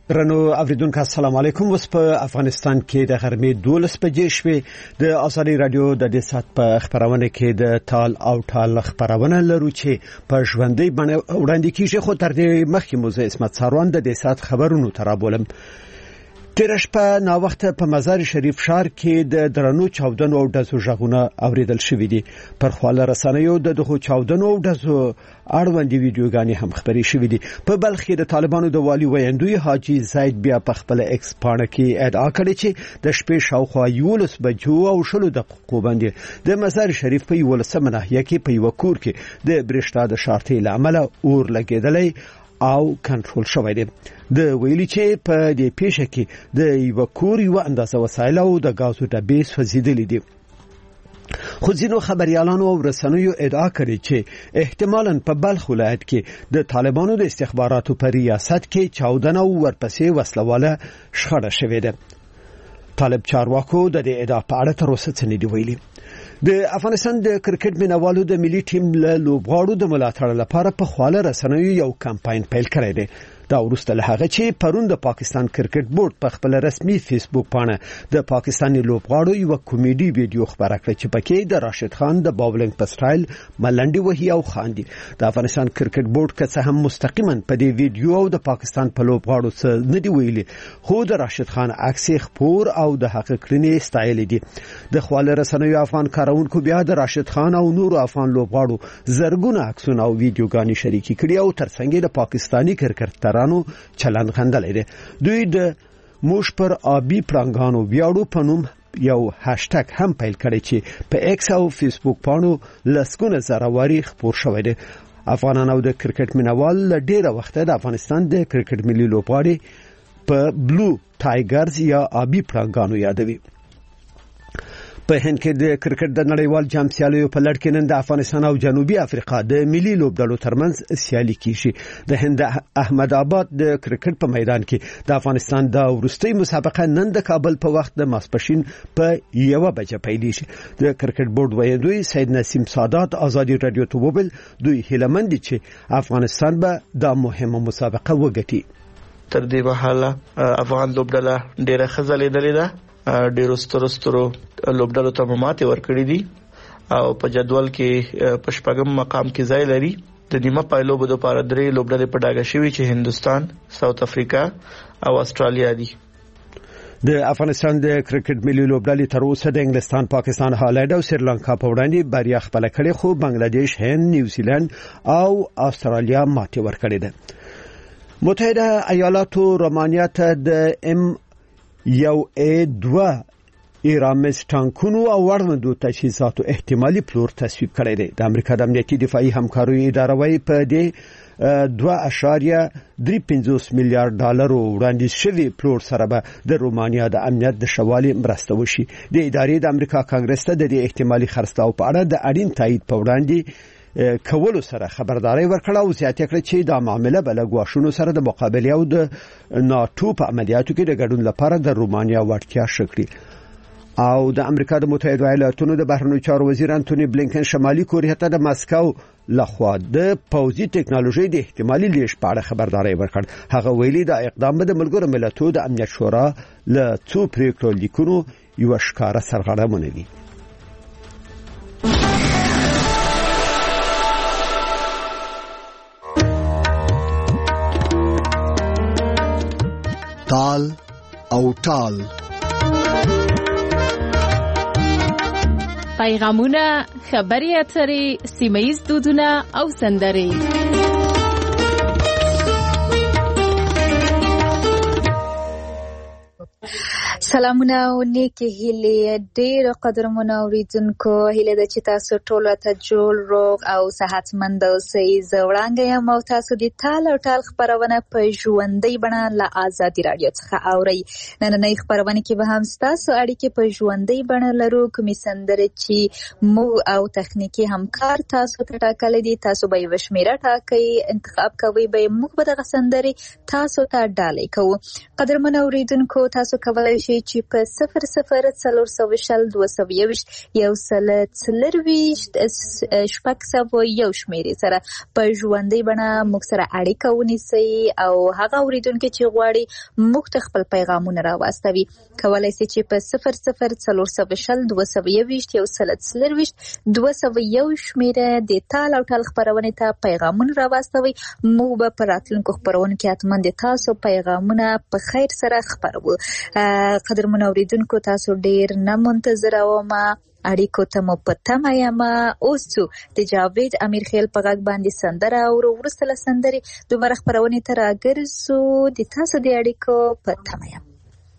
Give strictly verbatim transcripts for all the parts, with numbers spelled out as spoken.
رنو اوریدونکو السلام علیکم. اوس په افغانستان کې د غرمې دولس بجې شوې. د آزادي رادیو د دې سات په خبرونه کې د تال او ټال خبرونه لرو چې په ژوندۍ باندې وړاندې کیږي. خو تر دې مخکې موزه اسمت ساروان د دې سات خبرونو ترابولم. تیر شپه نا وخت په مزار شریف ښار کې د درنو چاودنو او ډزو ژغونه اوریدل شوې دي. پر خواله رسنیو د دغه چاودنو او ډزو اړوند ویډیوګانې هم خبري شوې دي. په بلخ کې د طالبانو د والی ویندوی حاجی زید بیا په خپل ایکس پاڼه کې ادعا کړې چې د شپې شاوخوا یولس بجو او شلو دقیقو باندې د مزار شریف په یولسمه ناحیه کې په یو کور کې د برېښنا د شارټۍ لامل اور لګیدلې او کنټرول شوی دی. د ویلي چې په دې پیښه کې د یو کور یو اندازه وسایل او د غازو ډبې سوځېدلې دي. خو ځینو خبريالانو او رسنیو ادعا کړې چې احتمالاً په بلخ ولایت کې د طالبانو د استخباراتو په ریاست کې چاودنه او ورپسې وسلواله شخړه شوې ده. طالب چارواکو د دې ادعا په اړه تر اوسه څه نه دی ویلي. د افغانستان د کرکټ مینوالو د ملي ټیم له لوبغاړو د ملاتړ لپاره په خواله رسنیو یو کمپاین پیل کړی دی. دا وروسته له هغه چې پرون د پاکستان کرکټ بورډ په خپل رسمي فیسبوک باندې د پاکستاني لوبغاړو یو کمیډي ویډیو خبره کړې چې پکې د راشد خان د باولینګ په سټایل ملنډي وهي او خاندي. د افغانستان کرکټ بورډ که څه هم مستقیما په دې ویډیو او د پاکستان په لوبغاړو څخه نه دی ویلي، خو د راشد خان عکس خپور او د حقیقت کړنې سټایل دي. د خواله رسنیو افغان کارونکو بیا د راشد خان او نور افغان لوبغاړو زرګونه عکسونه او ویډیوګانې شریکي کړي او ترڅنګ د پاکستاني کرکټ چلن غندلې ده. دوی د موش پر آبی پړنګانو ویاړو په نوم یو هاشټګ هم پیل کړی چې په ایکس او فیسبوک باندې لسګونه زراواري خبر شوی دی. افغانان او د کرکټ مینوال ډیره وخت د افغانستان د کرکټ ملي لوبغاړي په بلو ټایګرز یا آبی پړنګانو یادوي. په هند کې د کرکټ د نړیوال جام سیالیو په لړ کې نن د افغانستان او جنوبي افریقا د ملي لوبډلو ترمنځ سیالي کیږي. د هند احمد آباد د کرکټ په میدان کې د افغانستان د ورستۍ مسابقه نن د کابل په وخت د ماسپښین په یو بجې پیلېږي. د کرکټ بورډ ویاندوی سید نسیم سادات آزادي رادیو ته وویل دوی هیلمند دي چې افغانستان به د مهمه مسابقه وګټي. تر دې مهاله افغان لوبډله ډیره خزلېدلې ده، ډیرو سترو سترو لوبډلو ته ماته ورکړې دي او په جدول کې په شپږم مقام کې ځای لري. د نیمه پایلو بده لپاره درې لوبډلې په ډاګه شوي چې هندستان، ساوث افریقا او استرالیا دي. د افغانستان د کرکټ ملي لوبډلې تر اوسه د انګلستان، پاکستان، هالند او سریلانکا په وړاندې بریا خپل کړې، خو بنگلاديش، هند، نیوزیلند او استرالیا ماته ورکړې ده. متحده ایالاتو رومانیا ته د ام یو ای دوه ایرامز ټانکونو او وړاندو تجهیزاتو احتمالي پلور تصویب کړی دی. د امریکا د امنیتي دفاعي همکارۍ اداره وايي په دې دوه اعشاریه درې پنځوس میلیارډ ډالرو وړاندیز شوی پلور سره به د رومانیا د امنیت د شوالي مرسته وشي. د ادارې د امریکا کانګرس ته د احتمالي خرڅلاو په اړه د اړین تایید په وړاندې کولو سره خبرداري ورکړه او زیاته کړه چې دا معاملې بل غواښونو سره د مقابله او د ناتو په عملیاتو کې د ګډون لپاره د رومانیا وړتیا شکړي. او د امریکا د متحده ایالاتونو د بهرنیو چارو وزیر انټونی بلینکن شمالي کوریا ته د ماسکو لخوا د پوځي ټکنالوژي د احتمالي لیږد په اړه خبرداري ورکړ. هغه ویلي دا اقدام به د ملګرو ملتونو د امنیت شورا له څو پریکړو لیکونو یو ښکارا سرغړونه وي. تال او ټال پیغامونه، خبري اترې، سیمه‌ییز دودونه او سندرې. سلامونه او نیکی هیله ډیر قدرمن اوریدونکو، هیله د چې تاسو ټول ته جوړ روغ او صحتمند اوسئ. زوړانګ یم او تاسو د تال او ټال خبرونه په ژوندۍ بڼه له آزادي رادیو څخه اورئ. نننۍ خبرونه کې به هم تاسو اړیکې په ژوندۍ بڼه لرو. کومې سندرې چې مو او تخنیکی همکار تاسو ته ټاکلي دي، تاسو به یې شمیره ټاکئ، انتخاب کوئ، به موږ به دغه سندرې تاسو ته ډالۍ کوو. قدرمن اوریدونکو، تاسو کولای شئ چې په صفر صفر څلور سوه شل دوه سوه یوویشت یو سل څلرویشت شپږ سوه یو شمیرې سره په ژوندۍ بڼه موږ سره اړیکه ونیسئ او هغه اورېدونکي چې غواړي موږ ته خپل پیغامونه راواستوي کولی شي چې په صفر صفر څلور سوه شل دوه سوه یوویشت یو سل څلرویشت دوه سوه یو شمیره د تال او ټال خپرونې ته پیغامونه راواستوي. موږ به په راتلونکو خپرونو کې حتما د تاسو پیغامونه په خیر سره خپروو. قدرمنو اورېدونکو تاسو ډیر نه منتظره وم اړیکو ته مو په تمه یم. اوس څو د جاوید امیر خیل په غږ باندې سندره او وروسته له سندرې دوباره خپرونې ته راګرځو. د تاسو د اړیکو په تمه یم.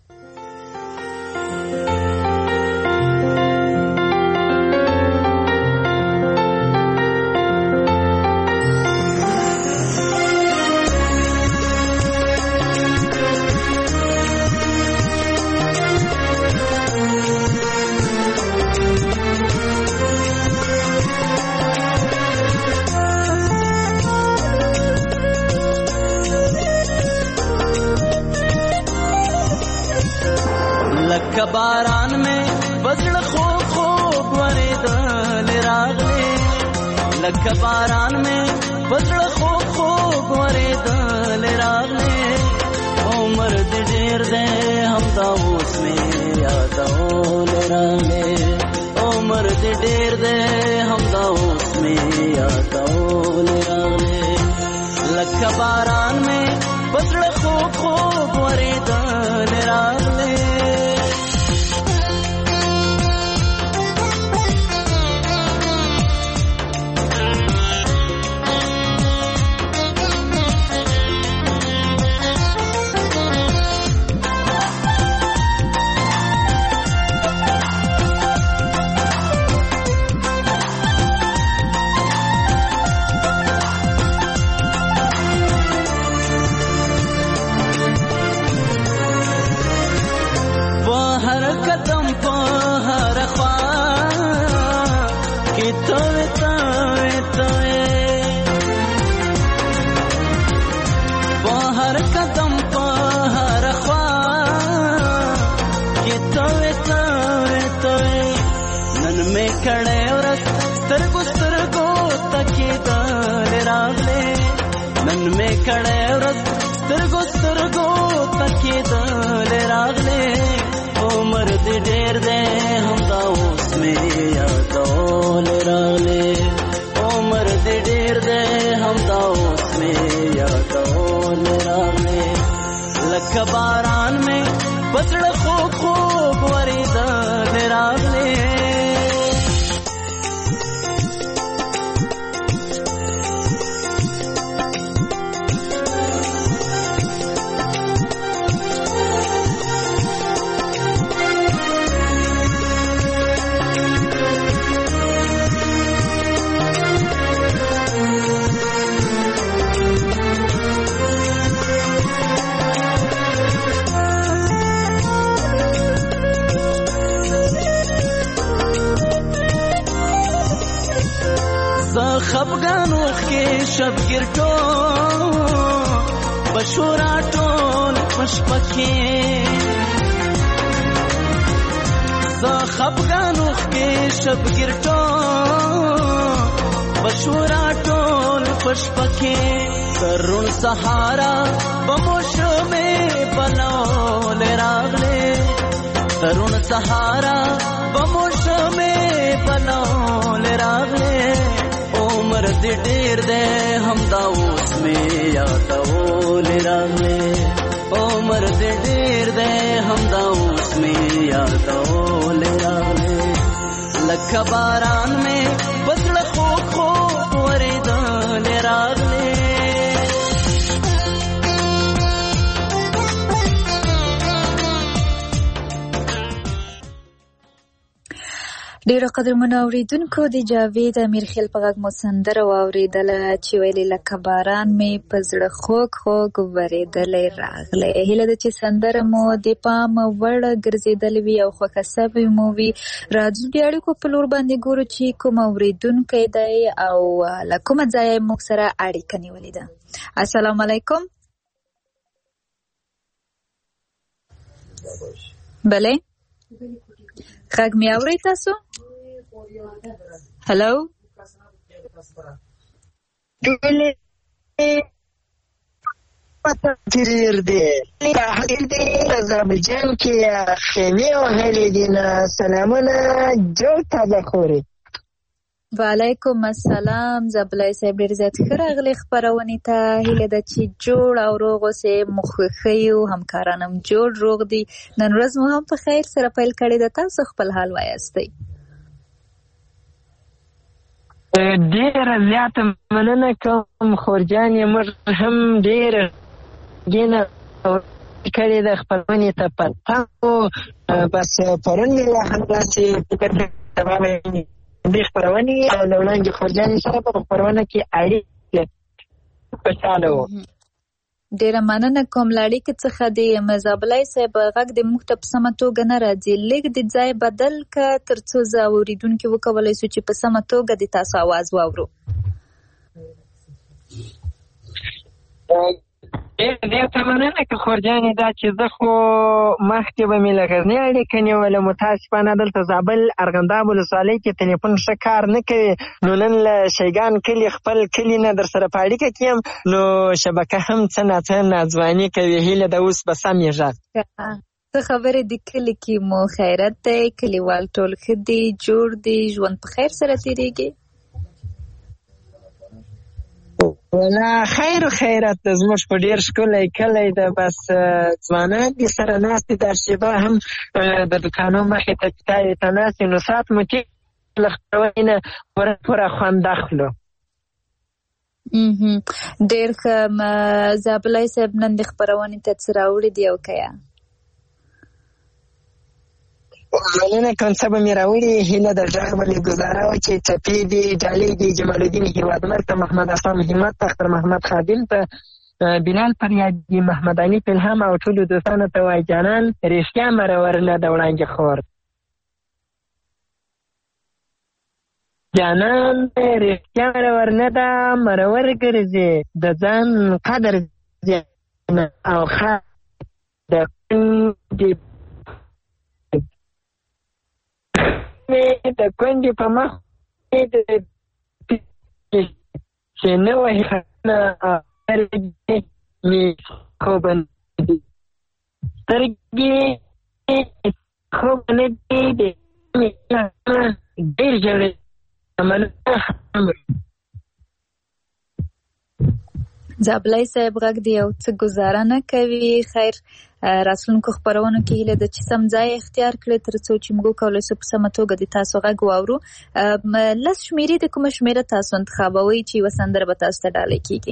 لکه باران میں بزړه خوب خوب ورېدل راغلې لکه باران میں بزړه خوب خوب ورېدل راغلې عمر دې ډېر دی همدا اوس مې یادول راغلې عمر دې ډېر دی همدا اوس مې یادول راغلې لکه باران میں بزړه خوب خوب ورېدل راغلې کړه ورځ سترګو سترګو تکې دل راغلې عمر دې ډېر دی همدا اوس مې یادول راغلې عمر دې ډېر دی همدا اوس مې یادول راغلې لکه باران مې بزړه خوب خوب ورېدل راغلې خفګان وخت کې شبګیر ټول بشورا ټول پشپکې زه خفګان وخت کې شبګیر ټول بشورا ټول پشپکې ترون سهارا بموشمه بنول راغله ترون سهارا بموشمه بنول راغله عمر دې ډېر دی همدا اوس مې یادول راغلې عمر دې ډېر دی همدا اوس مې یادول راغلې لکه باران مې بزړه خوب خوب ورېدل راغلې ډیرو قدرمنو اورېدونکو د جاوید امیر خیل په غږ مو سندره واورېدله چې ویلې لکه باران مې په زړه خوږ خوږ ورېدلی راغلی. هیله ده چې سندره مو د پام وړ ګرځېدلې وي او خوښه سوې مو وي. راځو د اړیکو په لور باندې ګورو چې کوم اورېدونکی دی او له کومه ځایه موږ سره اړیکه نیولې ده. السلام علیکم. بله غږ مې اورئ تاسو؟ هلو تقریر دی تحریر دی آذربایجان کې خیمه وهلې دي نه سلامونه جوړ تازه خوري. وعلیکم السلام زبلای صاحب ډیر زیات ښه راغلی خپرونې ته. هیله ده چې جوړ او روغ اوسئ، مو خوښوي او همکاران هم جوړ روغ دي. نن ورځ مو هم په خیر سره پیل کړې ده. تاسو خپل حال وایاستئ؟ ډیره زیاته مننه کوم خورجانې، موږ هم ډیره ګینه کړې ده خپرونې ته پته و. بس پرون مې لا همداسې فکر کوم دې خپرونې او له وړاندې خورجانې سره په خپرونه کې اړیکې خوشحاله وو. ډیره مننه کوم له اړیکې څخه. د مزابلای صاحب غږ د موږ ته په سمه توګه نه راځي. لږ د ځای بدل که تر څو زه اورېدونکي وکولی سو چې په سمه توګه د تاسو اواز واورو. ډېر ته مننه که خورجانې دا چې زه خو مخکې به مې له غزني اړیکه نیوله، متاسفانه دلته زابل ارغنداب ولسوالۍ کې تلیفون ښه کار نه کوي. نو نن له شیګان کلي خپل کلي نه در سره په اړیکه کې یم، نو شبکه هم څه ناڅه ناځواني کوي. هیله ده اوس به سم یې غږ. څه خبرې د کلي کې مو خیرت دی؟ کلیوال ټول ښه دي، جوړ دي، ژوند په خیر سره تېرېږي؟ ولا خیر و خیرت ده، زموږ په ډېر ښکلی کلی ده. بس ځوانان دې سره ناست دي، دا شېبه هم د دوکانو مخې ته چایو ته ناست دي. نو ساعت مو تېر له خپرونې نه پوره پوره خوند اخلو. ډېر ښه. زابلای صاحب نن د خپرونې ته څه راوړي دي او که یا؟ مننه کوم څه به مې راوړي. هیله د غږ به مې ګزاره وه چې څپې دي، ډالۍ دي، جمال الدین هیوادمل ته، محمد حسن همت ته، اختر محمد خادم ته، بلال فریادي، محمد علي فلهم او ټولو دوستانو ته وایي جانان رښتیا مرور نه د وړانګې خور. جانان رښتیا مرور نه ده، مرور ګرځي د ځان قدر او ښه د کونډې د کونډې په مخ چې نه وایي خانه مې خوبه دي سترګې خوبه نه دي ډېر ژړې زابلای صاحب غږ دی یو څه ګزاره نه کوي. خیر راتلونکو خپرونو کې هیله ده چې سم ځای اختیار کړئ تر څو چې موږ وکولی سو په سمه توګه د تاسو غږ واورو. لس شمېرې د کومه شمېره تاسو انتخابوئ چې یوه سندره به تاسو ته ډالۍ کېږي؟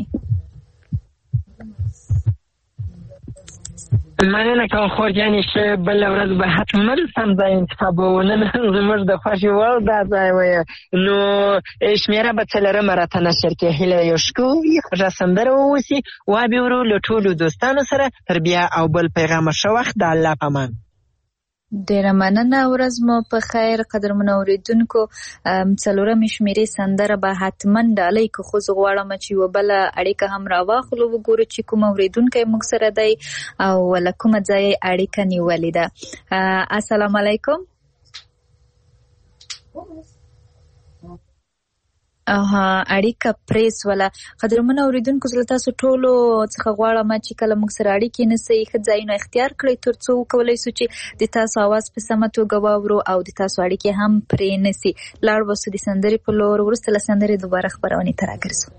مننه کوم خورجانې چې بله ورځ به حتما سم ځای انتخابوو. نن زموږ د خوښې وړ دا ځای وایه، نو شمېره به څلرمه راته نشر کړي. هیله یو ښکلې خوږه سندره واوسي، وابې ورو له ټولو دوستانو سره. تر بیا او بل پیغامه ښه وخت، د الله په امان. ډیره مننه، ورځ مو په خیر. قدرمنو اورېدونکو څلورمې شمېرې سندره به حتما ډالۍ که خو زه غواړم چې یوه بله اړیکه هم راواخلو، وګورو چې کوم اورېدونکی موږ سره دی او له کومه ځایه اړیکه نیولې ده. السلام علیکم. اها اړیکه پریس ولا. قدرمنو اورېدونکو زه تاسو ټولو څخه غواړم چې کله موږ سره اړیکې نیسئ ښه ځایونه اختیار کړئ تر څو وکولی سو چې د تاسو اواز په سمه توګه واورو او د تاسو اړیکې هم پرې نسي. لاړ به سو د سندرې په لور، وروسته له سندرې دوباره خپرونې ته راګرځو.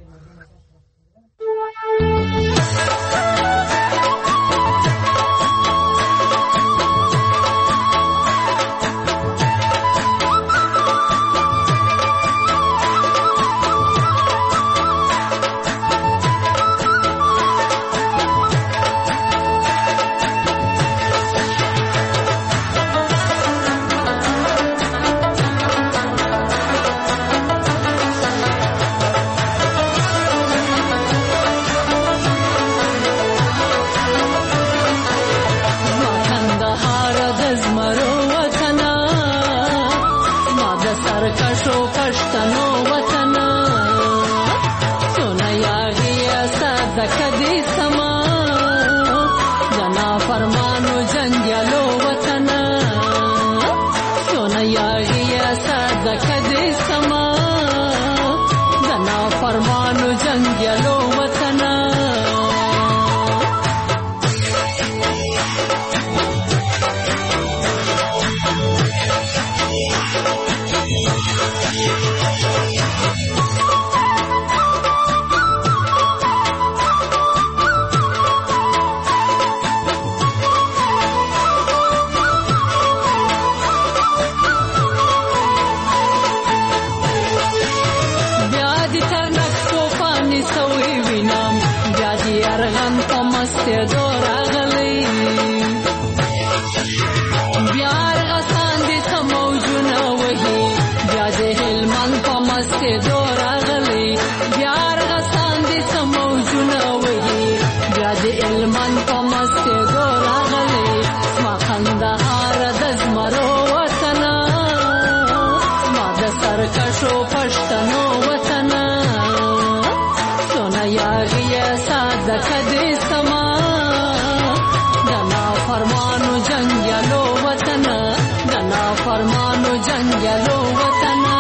مستېدو راغلی بیار غسان دي سموجونه وهي بیا د علمان په مستېدو راغلی ما کندهار د زمرو وطنه ما د سرکشو پښتنو وطنه سونه یاغیه ساده کدې سما د نافرمانو جنګیالو وطنه د نافرمانو جنګیالو وطنه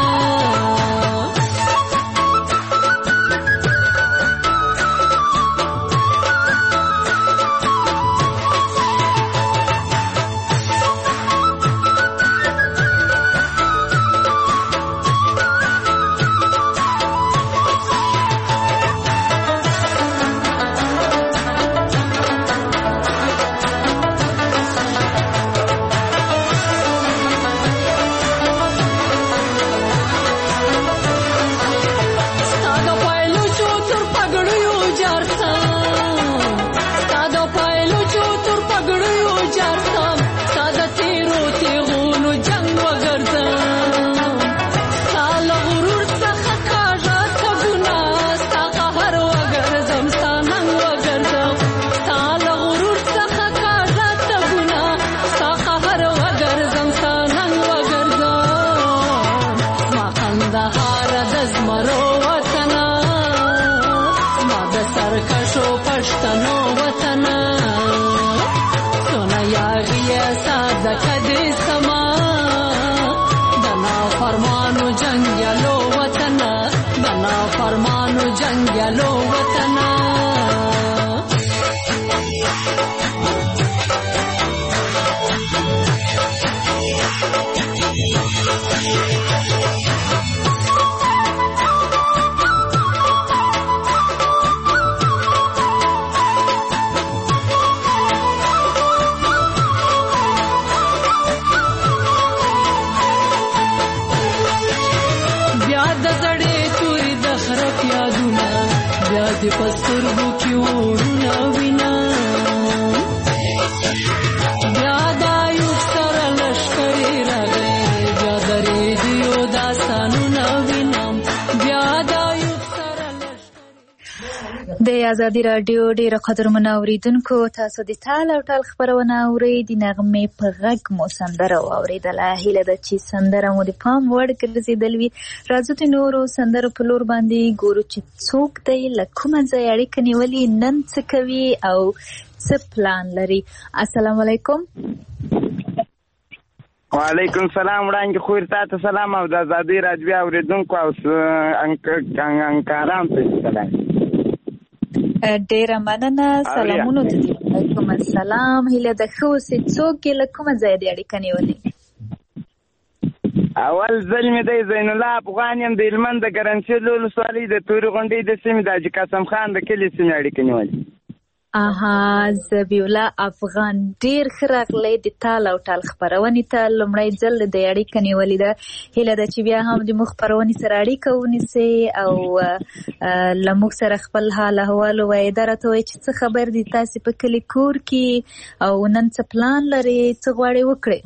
جنگیالو وطنه د پسترګو کې ورونه وینا بیا دا یو سره لشکرې راغلی بیا د ریډیو داستانونه وینم بیا دا یو سره لشکرې د آزادي راډیو ډېر قدرمنو اوریدونکو تاسو د تال او ټال خبرونه اورئ د نغمې په غږ مو سندره واورېدله هیله ده چې سندره مو د پام وړ ګرځېدل وي راځو د نورو سندرو په لور باندې ګورو چې څوک دی له کومه ځایه اړیکه نیولي نن څه کوي او څه پلان لري السلام علیکم وعلیکم سلام وړاندې خو تاسو سلام او د آزادي راډیو اوریدونکو او انکاران ته سلام ډیره مننه سلامونه علیکم السلام هیله ده ښه اوسئ څوک یې له کومه ځایه دې اړیکه نیولې اول ځل مې دی زین الله افغان یم د هلمند د ګرمسیر ولسوالۍ د تورې غونډۍ د سیمې د حاجي قاسم خان د کلي سیمې اړیکه نیولې اها ذبیح الله افغان ډیر ښه راغلی د تال او ټال خپرونې ته لومړی ځل د اړیکه نیولې ده هیله ده چې بیا هم د موږ خپرونې سره اړیکه ونیسئ او له موږ سره خپل حال احوال ووایئ دا راته ووایئ چې څه خبر دي تاسې په کلي کور کې او نن څه پلان لرئ څه غواړئ وکړئ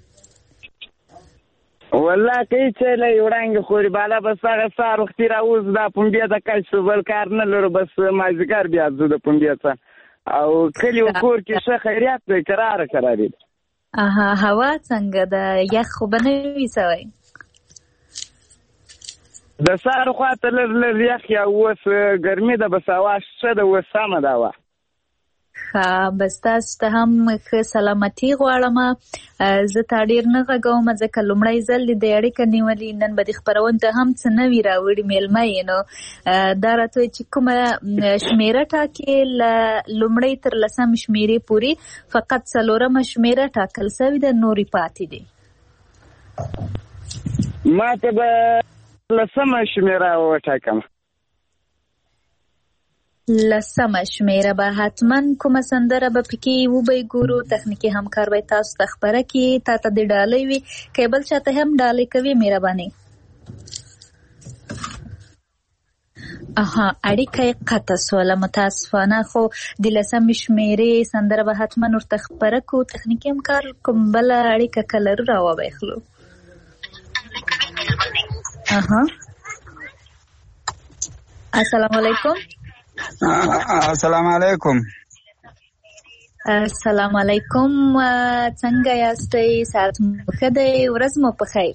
والله که هیڅ له وړاندې خوري بالا بس هغه سهار وختي راوځو دا پنبې ته کش شو بل کار نه لرو بس مازدیګر بیا ځو د پنبې ته او کلي و کور کې ښه خیریات دی کراره کراري اها هوا څنګه ده یخ خو به نه وي سوی د سهار خواته لږ لږ یخ یا اوس ګرمي ده بس هوا ښه ده اوس سمه ده هوا ښه بس تاسو ته هم ښه سلامتي غواړم زه تا ډېر نه غږوم ځکه لومړی ځل دې د اړیکه نیولي نن به دې خپرونې ته هم څه نوي راوړي میلمه یې نو دا راته وایي چې کومه شمېره ټاکې له لومړۍ تر لسم شمېرې پورې فقط څلورمه شمېره ټاکل سوې ده نورې پاتې دي ما ته به لسمه شمېره وټاکم لسمه شمېره به حتما کومه سندره به پکې وبه ګورو تخنیکي همکار به تاسو ته خبره کړي تا ته د ډالۍ وي که بل چاته هم ډالۍ کوي مهرباني اها اړیکه یې قطع سوله متاسفانه خو د لسمې شمېرې سندره به حتما ورته خبره کړو تخنیکي همکار کوم بله اړیکه که لرو راوبخلو اها السلام علیکم. السلام علیکم. السلام علیکم. څنګه یاستئ؟ ساعت مو ښه دی؟ ورځ مو په خیر.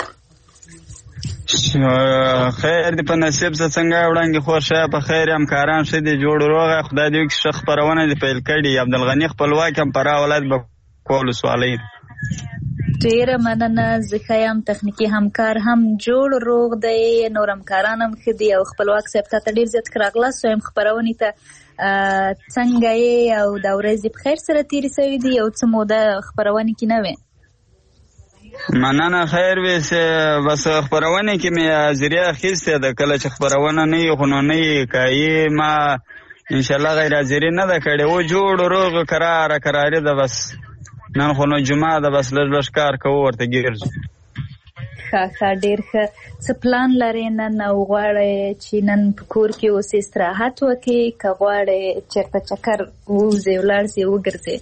خیر دی په نصیب څه څنګه وړاندې خور شه په خیر یم کاران شه دی جوړ روغه خدای دې وکړي ښه خپرونه دې پیل کړي. عبدالغني خپلواک هم فراه ولایت بکول ولسوالۍ. ډیره مننه. زه ښه یم، تخنیکي همکار هم جوړ روغ دی، نور همکاران هم ښه دي او خپلواک صاحب ته ډېر زیات ښه راغلاست وایم خپرونې ته. څنګه یې او دا ورځې په خیر سره تېرې سوي دي؟ یو څه موده خپرونې کې نه وې. مننه خیر وي. بس خپرونې کې مې حاضري اخیستې ده. کله چې خپرونه نه وي خو نو نه وي کوي ما انشاءالله غیر حاضري نه ده کړې. و جوړ روغ کراره کراري ده. بس نن خو نو جمعه ده، بس لږ لږ کار کوو ورته ګرځو. ښه ښه ډېر ښه. څه پلان لرې نن او غواړې چې نن په کور کې اوسې استراحت وکړې که غواړې چېرته چکر ووځې ولاړ سې وګرځې؟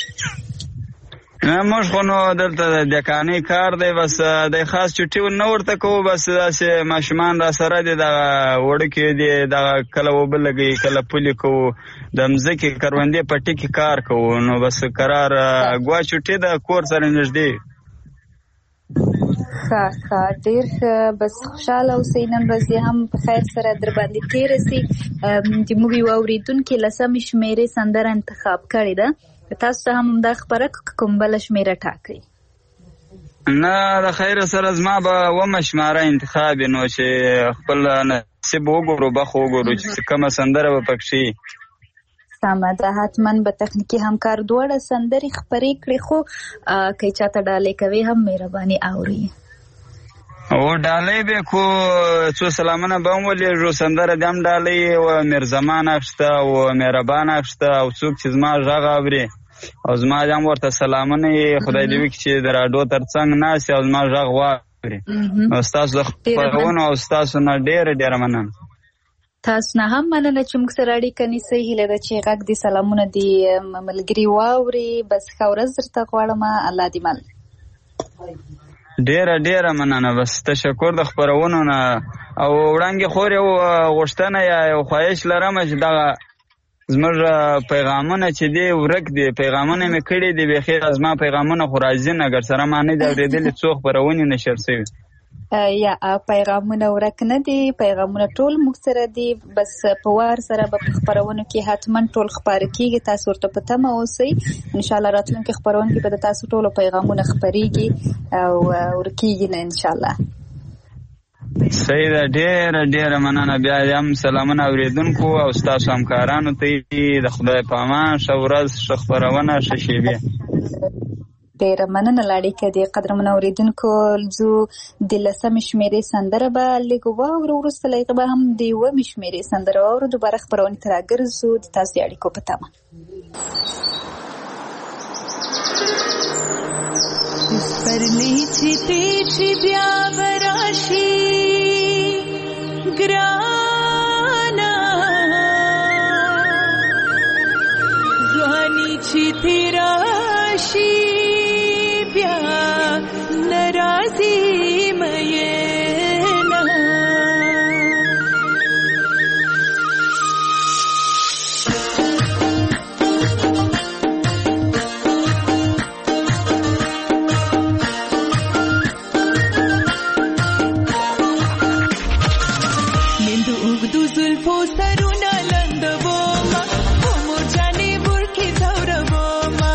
نه موږ خو نو دلته د دکانۍ کار دی، بس د خاص چټي نه ورته کوو. بس داسې ماشومان را سره دي، دغه وړکي دي، دغه کله اوبه لګوي کله پولې کوو، د مځکې کروندې پټي کې کار کوو. نو بس قرار ګوا چټي د کور سره نږدې. ښه ښه ډېر ښه. بس خوشحاله اوسئ، نن ورځ هم په خیر سره در باندې تېره سي. زموږ یو اورېدونکي لسمې شمېرې سندره انتخاب کړې ده. تاسو ته هم همدا خبره کوم بله شمېره ټاکئ؟ نه د خیر سره زما به اومه شماره انتخاب نو چې خپل نصیب وګورو بخ وګورو چې کومه سندره به پکښې سمه ده. حتما به تخنیکي همکار دواړه سندرې خپرې کړي، خو که چاته ډالۍ کوي هم مهرباني اوري. او ډالۍ به کو څو سلامونه به هم ولېږو. سندره دې هم ډالۍ و میرزمان اخیسته او مهربان اخیسته او څوک چې زما غږ اوري او زما دې هم ورته سلامونه یې خدای دې وکړي چې د راډیو تر څنګ ناست او زما غږ واوري. او ستاسو د خپرونو او ستاسو نه ډېره ډېره مننه. تاسو نه هم مننه چې موږ سره اړیکه نیسئ. هیله ده چې غږ دې سلامونه دې ملګري واوري. بس ښه ورځ درته غواړم. الله دې مل. ډیره ډیره مننه. بس تشکر د خپرونو نه. او وړاندې خور یو غوښتنه یا یو خواهش لرم چې دغه زموږ پیغامونه چې دی ورک دي، پیغامونه مې کړي دي بیخي زما پیغامونه خو راځي نه اگر سره ما نه دي اورېدلي څو خپرونې نشر شوي. یا پیغامونه ورک نه دي، پیغامونه ټول موږ سره دي. بس په وار سره به په خپرونو کې حتما ټول خپاره کېږي. تاسو ورته په تمه اوسئ. انشاءالله راتلونکي خپرونو کې به د تاسو ټولو پیغامونه خپرېږي او ورکېږي نه انشاءالله. صحیح ده. ډېره ډېره مننه. بیا هم سلامونه اورېدونکو او ستاسو همکارانو ته د خدای په امان. ښه ورځ، ښه خپرونه، ښه شېبې. ډېره مننه لاړې کدې قدرمن اورېدونکو. زو د لسمې شمېرې سندره به لږ واورو، وروسته له هغې به هم د اوومې شمېرې سندره واورو. دوباره خپرونې ته راګرځو د تاسو د اړیکو په تمه. سپرلی چې تېچې بیا به راشي ګرانه، ځواني چې تېره شي بیا نه راځي مینه. مند اوږدو زلفو سرونه لنډومه، په مور جانې برکې ځورومه.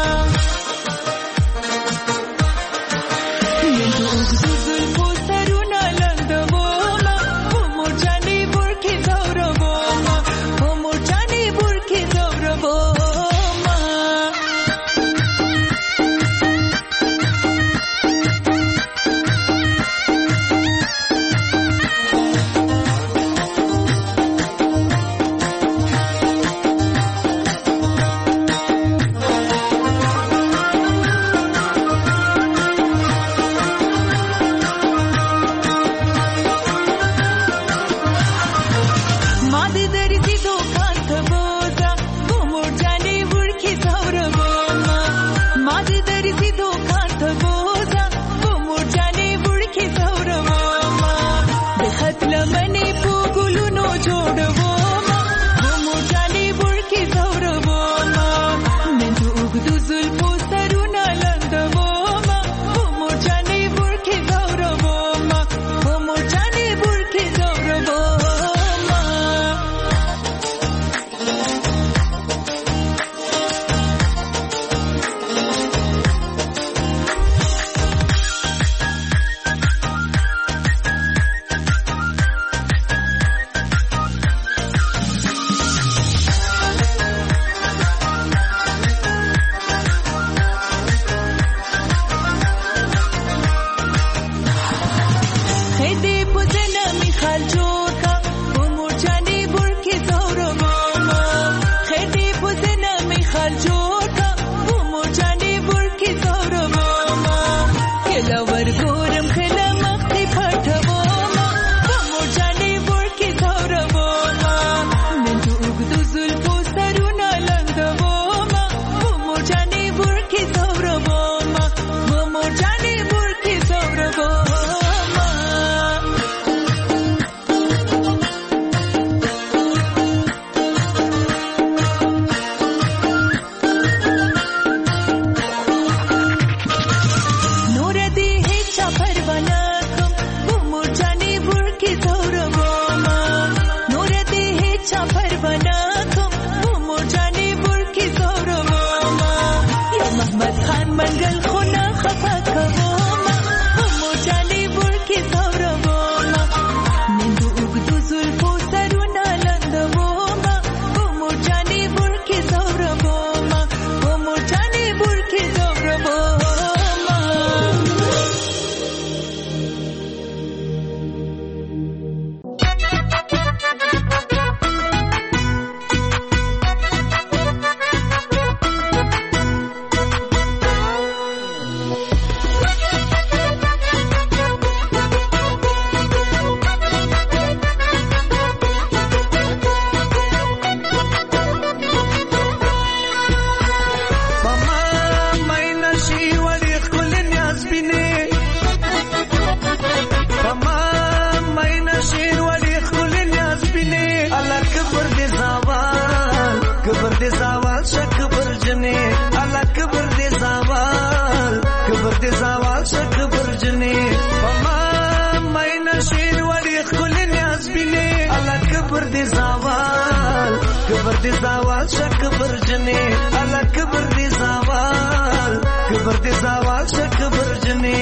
دې زوال شک برجنې الله کبر دې زوال کبر دې زوال شک برجنې پما مې نشین وړي خل نیاز بینه الله کبر دې زوال کبر دې زوال شک برجنې الله کبر دې زوال کبر دې زوال شک برجنې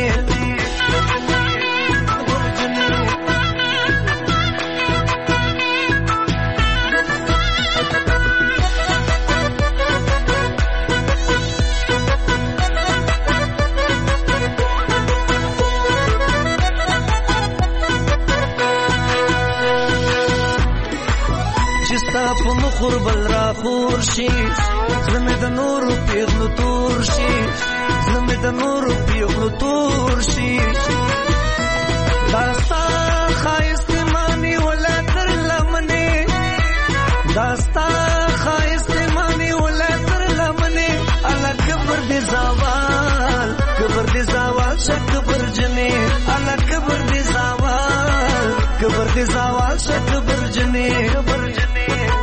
په مخور بل را خور شي زمې د نور پیغلو تور شي زمې د نور پیغلو تور شي داستا خایست مانی ولا تر لمنه داستا خایست مانی ولا تر لمنه الله کبر دې زوال کبر دې زوال شک برجنې الله کبر دې زوال کبر دې زوال شک برجنې برجنې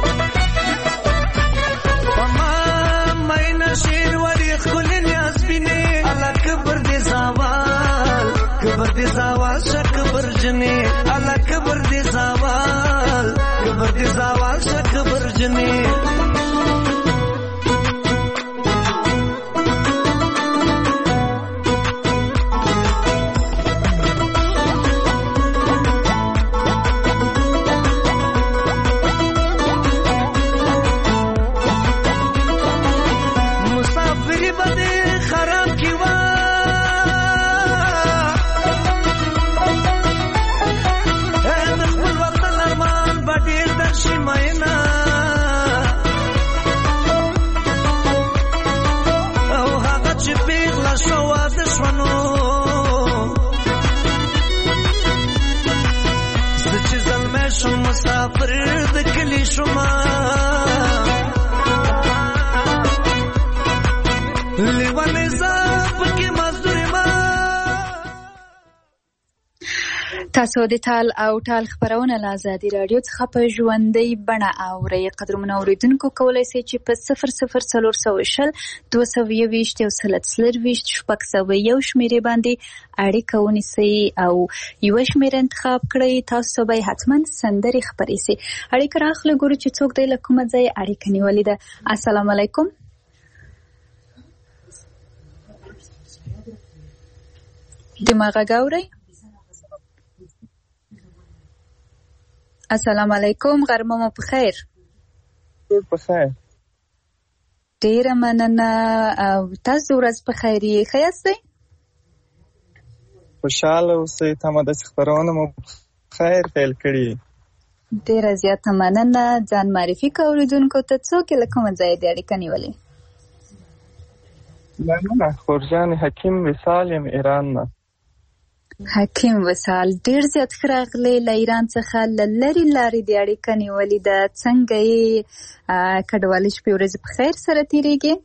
شیر وری خل نیاز بینه الله کبر دې زوال کبر دې زوال شک برجنې الله کبر دې زوال کبر دې زوال شک برجنې مسافر د کلی شما لیوانه زاب کې مزدور ما تاسو د تال او ټال خبرونه له آزادي رادیو څخه په ژوندۍ بڼه اورئ. قدرمن اوریدونکو کولای شئ چې په صفر صفر څلور سوه شل دوه سوه یوویشت یو سل څلرویشت شپږ سوه یو شمېرې باندې اړیکه ونیسئ او یوه شمېره انتخاب کړئ. تاسو به حتما سندرې خپرې سي. اړیکه راخلو ګورو چې څوک دی له کومه ځایه اړیکه نیولې ده. السلام علیکم. دماغ اورئ. السلام علیکم. غرمه مو په خیر. ټول په خیر. ډیره مننه. تاسو ورځ په خیر یې ښه یاستئ؟ خوشاله اوسئ. تمه د خبرونه مو خیر پیل کړي. ډیره زیاته مننه. ځان معرفي کړئ اوریدونکو ته. څوک له کومه ځایه د اړیکه نیولې؟ مننه. خورجان حکیم وصال یم ایران نه. حکیم وصال ډیر زیات ښه راغلی. له ایران څخه له لرې لارې د اړیکه نیولې ده. څنګه یې کډوالې شپې ورځې په خیر سره تېرېږي؟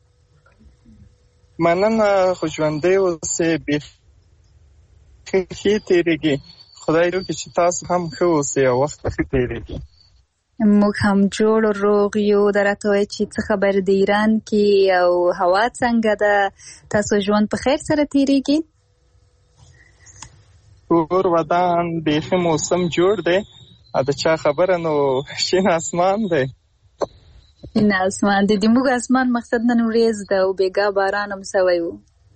مننه. خو ژوندی اوسئ. بیخي ښې تېرېږي. خدای دې وکړي چې تاسو هم ښه اوسئ او وخت ښه تېرېږي. موږ هم جوړ روغ یو. دا راته وایي چې څه خبر د ایران کې او هوا څنګه ده؟ تاسو ژوند په خیر سره تېرېږي؟ کور ودان بیخي موسم جوړ دی. د چا خبره نو شین اسمان دی. شین اسمان دی. د موږ اسمان مقصد نن ورېځ ده او بیګا باران هم سوی و.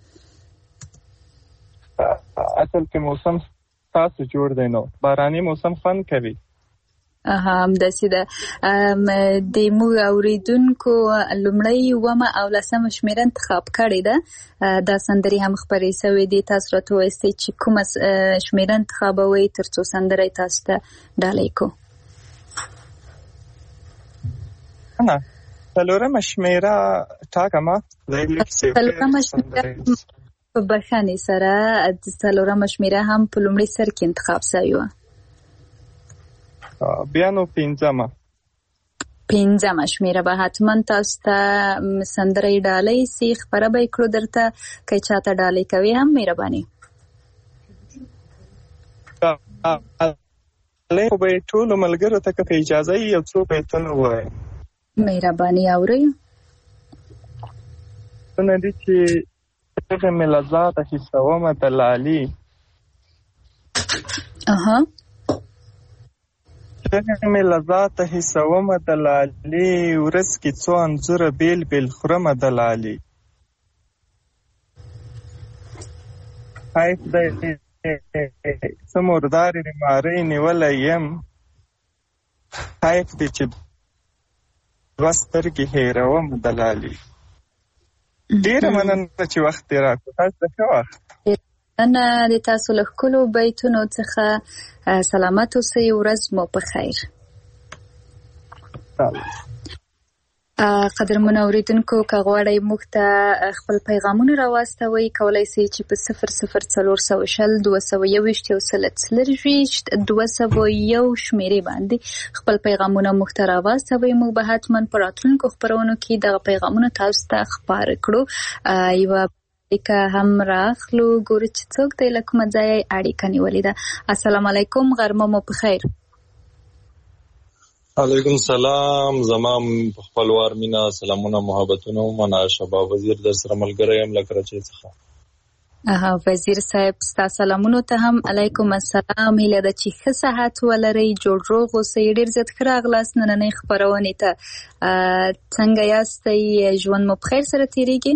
اصل کې موسم تاسو جوړ دی نو باراني موسم خوند کوي. اها همداسې ده. د موږ اوریدونکو لومړی اومه او لسمه شمېره انتخاب کړې ده. دا سندرې هم خپرې سوې دي. تاسو راته ووایئ چې کومه شمېره انتخابوئ تر څو سندرې تاسو ته ډالۍ کړو. نه څلورمه شمېره ټاکمه. څلورمه شمېره په بښنې سره څلورمه شمېره هم په لومړي سر کې انتخاب سوې وه. بیا نو پنځمه پنځمه شمېره به حتما تاسو ته سندرې ډالۍ سي. خپره به یې کړو درته. که چاته ډالۍ کوي هم مهرباني. ډالۍ خو به یې ټولو ملګرو ته که اجازه یې یو څو بیتونه ووایي. مهرباني اوري څنګه دي چې څنګه مې لذات حسوم دلالي اها څنګه مې لذات حسوم دلالي ورس کې څو انځور بیل بیل خرم دلالي حیف دی سموردار ماري نیولې يم حیف دی چې وستر کې هیروم دلالي ډیر مننه چې وخت راکړ تاسو ښه وخت انا د تاسو له کلو بیتونو څخه سلامت اوسئ ورځ مو په خیر قدرمن اوریدونکو که غواړئ موږ ته خپل پیغامونه راواستوئ کولی شئ چې په صفر صفر څلور سوه شل دوه سوه یوویشت یو سل څلرویشت دوه سوه یو شمیرې باندې خپل پیغامونه موږ ته راواستوئ موږ به حتما په راتلونکو خپرونو کې دغه پیغامونه تاسو ته خپاره کړو یوه اړیکه هم راخلو ګورو چې څوک دی له کومه ځایه اړیکه نیولې ده السلام علیکم غرمه مو په خیر علیکم سلام زمام خپلوار مینا سلامونه محبتونه منا شباب وزیر در سره ملګری یم لکه چې څخه اها وزیر صاحب ستاسو سلامونه ته هم علیکم السلام هله د چې ښه صحت ولرئ جوړ روغ اوسئ ډیر زیات ښه راغلاست نننۍ خپرونې ته څنګه یاستئ ژوند مو په خیر سره تیریږي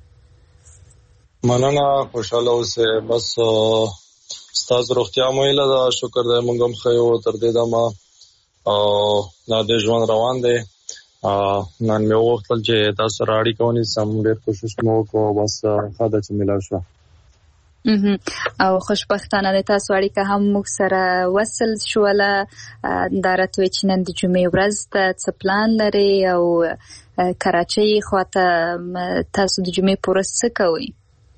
مننه خوشاله اوسئ بس ستاسو روغتیا مو هیله ده شکر دی موږ هم ښه یو تر دې دمه او دا د ژوند روان دی نن مې وغوښتل چې تاسو سره اړیکه ونیسم ډېر کوشش مې وکړو بس ښه ده چې میلاو شوه او خوشبختانه د تاسو اړیکه هم موږ سره وصل شوله دا راته وایي چې نن د جمعې ورځ ده څه پلان لرئ او کراچۍ خواته تاسو د جمعې په ورځ څه کوئ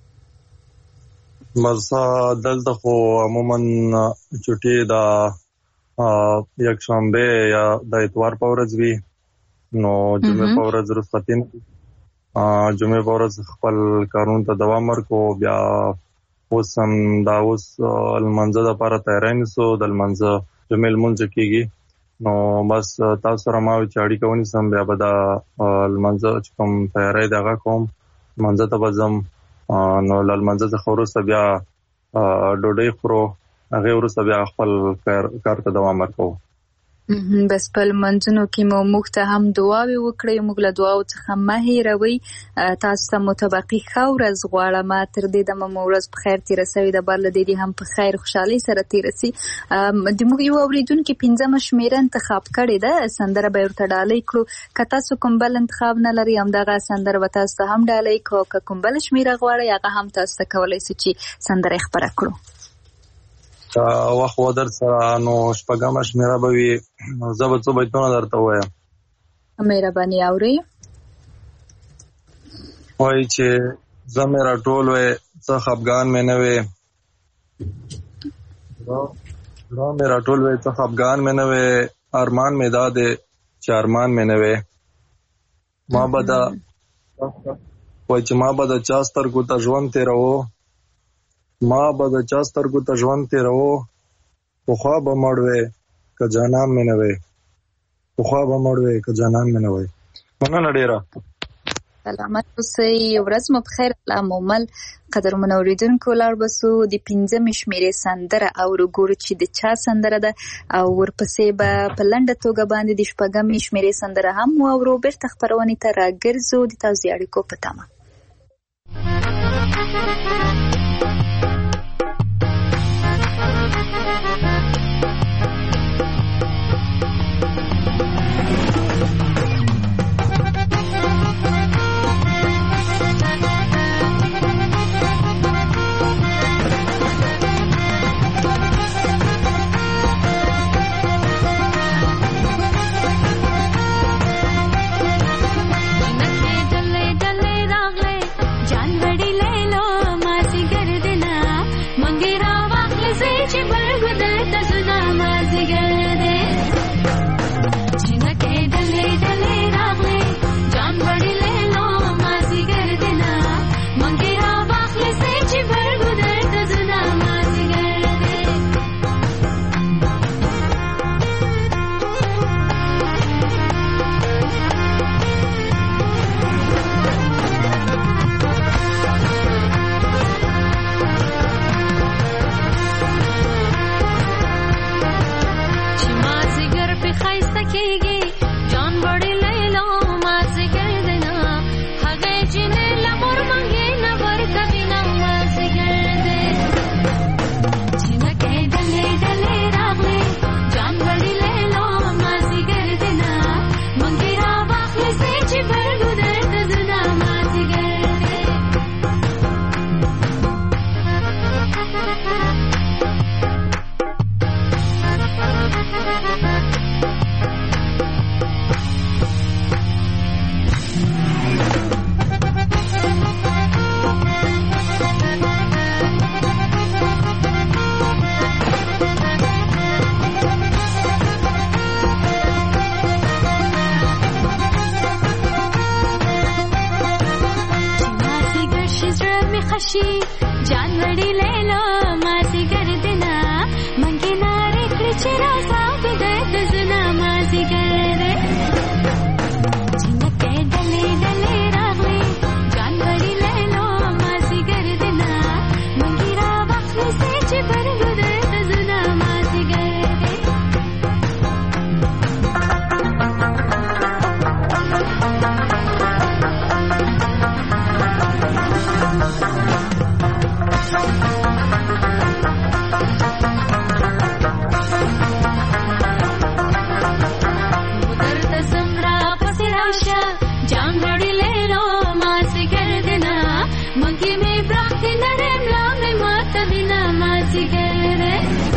بس دلته خو عموما چټي دا یک شنبه یا د اتوار په ورځ وي نو جمعې په ورځ رخصتین جمعې په ورځ خپل کارونو ته دوام ورکو بیا اوس هم دا اوس لمانځه لپاره تیاری نیسو د لمانځه جمعې لمونځ کېږي نو بس تاسو سره ما چې اړیکه ونیسم بیا به دا لمانځه چې کوم تیاری دی هغه کوم لمانځه ته به ځم نو له لمانځه څخه وروسته بیا ډوډۍ خورو هغه وروسته بیا خپل کار ته دوام ورکوو بس په لمانځنو کې مو موږ ته هم دعاوې وکړئ موږ له دعاو څخه مه هېروئ تاسو ته متبقي ښه ورځ غواړم تر دې دمه مو ورځ په خیر تېره سوې ده بر له دې دې هم په خیر خوشحالۍ سره تېره سي د موږ یو اورېدونکي پنځمه شمېره انتخاب کړې ده سندره به یې ورته ډالۍ کړو که تاسو کوم بل انتخاب نه لرئ همدغه سندره به تاسو ته هم ډالۍ کړو که کوم بله شمېره غواړئ هغه هم تاسو ته کولی سو چې سندره یې خپره کړو وخت و در سره نو شپږمه شمېره به وي نو زه به څو بیتونه درته ووایم مهرباني اورئ وایي چې زه مې راټول وی څه خفګان مې نه وی زه مې راټول وی څه خفګان مې نه وی ارمان مې دا دی چې ارمان مې نه وی ما به د وایي چې ما به د چا سترګو ته ژوند تېروو ما به د چا سترګو ته ژوند تېروو پخوا به مړ وی که جانان مې نه وی پخوا به مړ وی که جانان مې نه وی مننه ډېره سلامت اوسئ ورځ مو په خیر الله مو مل قدرمن اورېدونکو لاړ به سو د پنځمې شمېرې سندره اورو ګورو چې د چا سندره ده او ورپسې به په لنډه توګه باندې د شپږمې شمېرې سندره هم واورو بېرته خپرونې ته راګرځو د تاسو د اړیکو په تمه डले डले रागले जान बड़ी ले लो मर راشي جان وړي لیلو مازی ګردنا منګي نارې کړ چې را صاحب دې تزنا مازی ګرده جنکه ډلې ډلې راغلي جان وړي لیلو مازی ګردنا منګي را وخت سي چې برګو دې تزنا مازی ګرده جام وړي لیلو مازی ګردنا منګي مې برخت نرم لامه ماته بنا مازی ګرده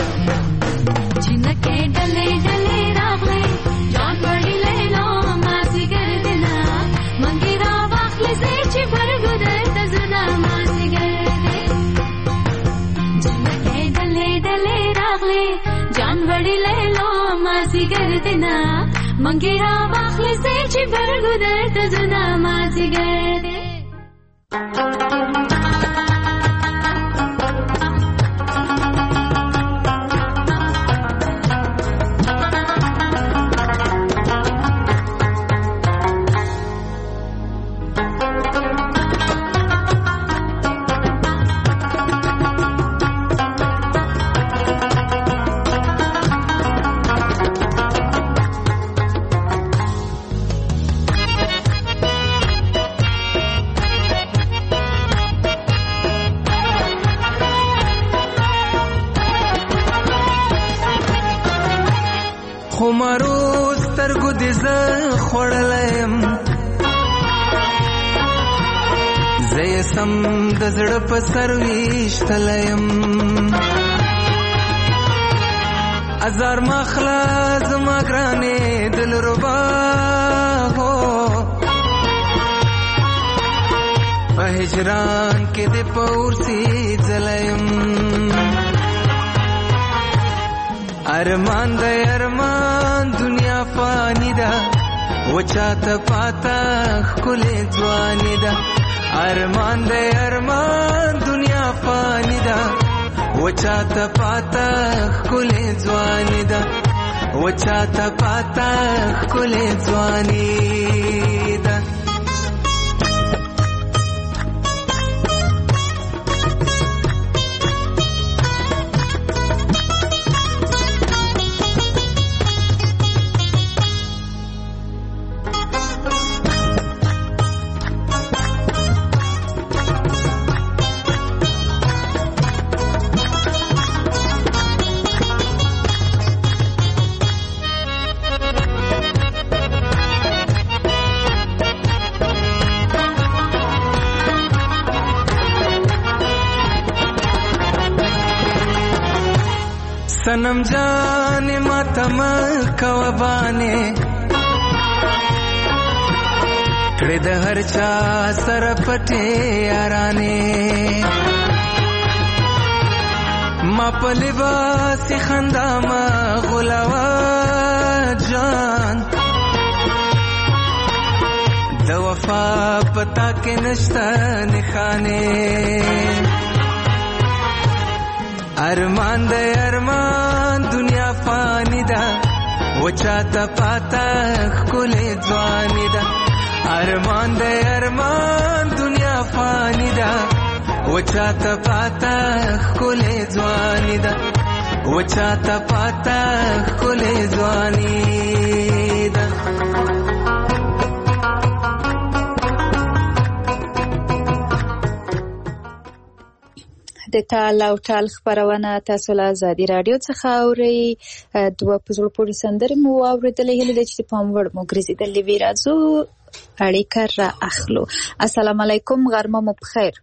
جنکه ډلې ډلې راغلي جام وړي لیلو مازی ګردنا منګي را واخلې سي چې برګو دې تزنا مازی ګرده جنکه ډلې ډلې راغلي جام وړي لیلو مازی ګردنا منګي را واخلې سي چې برګو دې تزنا مازی ګرده خمارو سترګو دې زه خوړلم زه یې سم د زړه په سر ویشتلم ازار مخلا زما ګرانې دلربا هو په هجران کې دې پورسي ځلم ارمان د ارمان دنیا فانی ده وچاته پاتا خلې ځواني ده ارمان د ارمان دنیا فانی ده وچاته پاتا خلې ځواني ده وچاته پاتا خلې ځواني ده सनम जाने मातम कवबाने कड़े द हर चा सर पटे याराने मा पलिबासी खंदा मा गुलावा जान द वफा पता के नश्ता निखाने अरमान दे अरमान दुनिया फानी दा वचाता पाता खुले ज़वानी दा अरमान दे अरमान दुनिया फानी दा वचाता पाता खुले ज़वानी दा वचाता पाता खुले ज़वानी दा د تال او ټال خبرونه تاسو له ازادي رادیو څخه اورئ. دوه په زړه پورې سندرې مو واورېدلې، هیله ده چې پام وړ مو ګرځېدلې وي. راځو اړیکه را اخلو. السلام علیکم، غرمه مو بخیر.